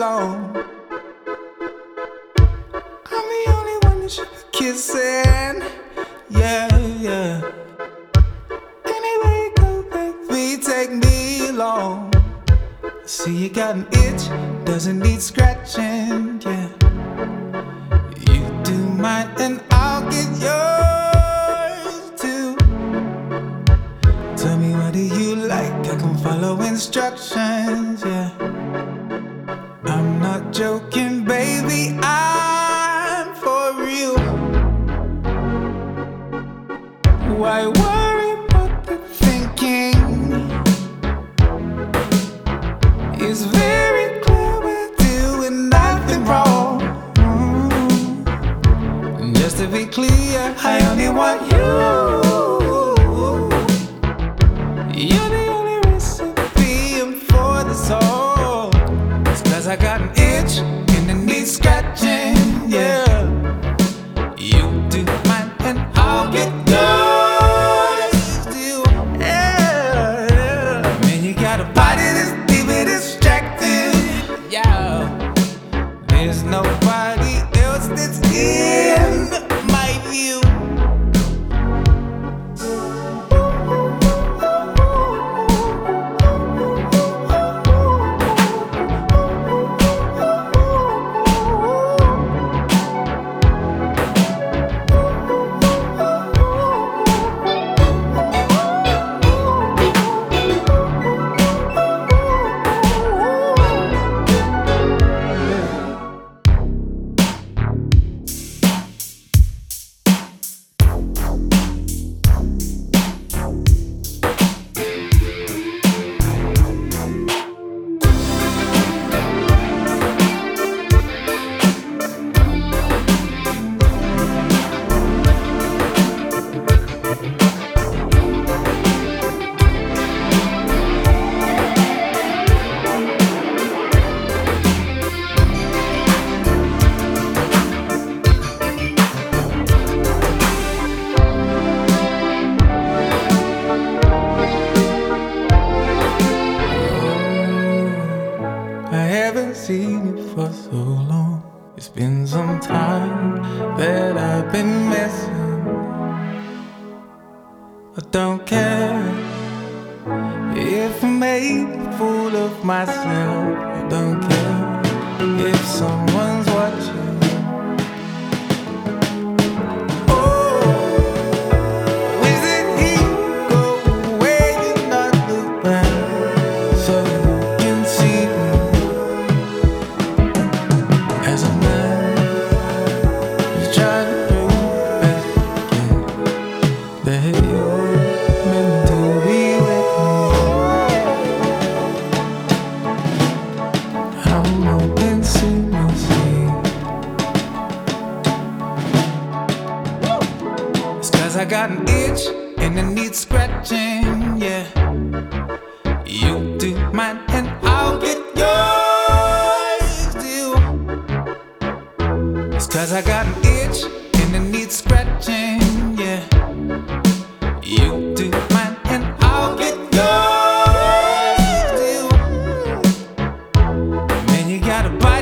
alone. I'm the only one you should be kissing. Yeah, yeah. Anywhere you go, baby, take me along. See you got an itch, doesn't need scratching, yeah. You do mine and I'll get yours too. Tell me what do you like, I can follow instructions, yeah. I'm not joking, baby, I'm for real. Why worry about the thinking? It's very clear we're doing nothing wrong. Just to be clear, I only want you. You're the only recipe for the soul. It's 'cause I got an itch and it needs scratching, yeah. You do mine and I'll get yours too, yeah, yeah. Man, you got a body that's even distracting, yeah. There's nobody else that's in my view. I haven't seen you for so long. It's been some time that I've been missing. I don't care if I made a fool of myself. I don't care if someone's watching. I got an itch and it needs scratching, yeah. You do mine and I'll get yours too. It's 'cause I got an itch and it needs scratching, yeah. You do mine and I'll get yours too. Man, you gotta buy